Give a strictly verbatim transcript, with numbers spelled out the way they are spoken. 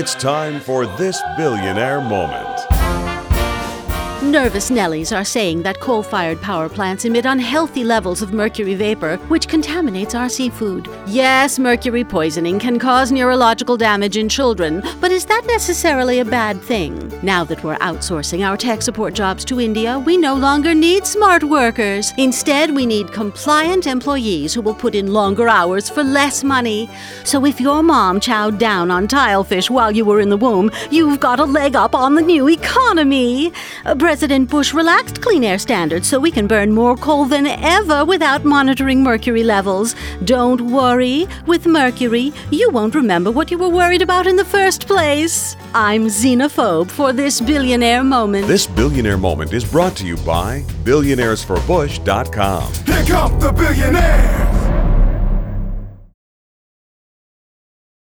It's time for this billionaire moment. Nervous Nellies are saying that coal-fired power plants emit unhealthy levels of mercury vapor, which contaminates our seafood. Yes, mercury poisoning can cause neurological damage in children, but is that necessarily a bad thing? Now that we're outsourcing our tech support jobs to India, we no longer need smart workers. Instead, we need compliant employees who will put in longer hours for less money. So if your mom chowed down on tilefish while you were in the womb, you've got a leg up on the new economy. Uh, President Bush relaxed clean air standards so we can burn more coal than ever without monitoring mercury levels. Don't worry. With mercury, you won't remember what you were worried about in the first place. I'm xenophobe for this billionaire moment. This billionaire moment is brought to you by billionaires for bush dot com. Here comes the billionaire!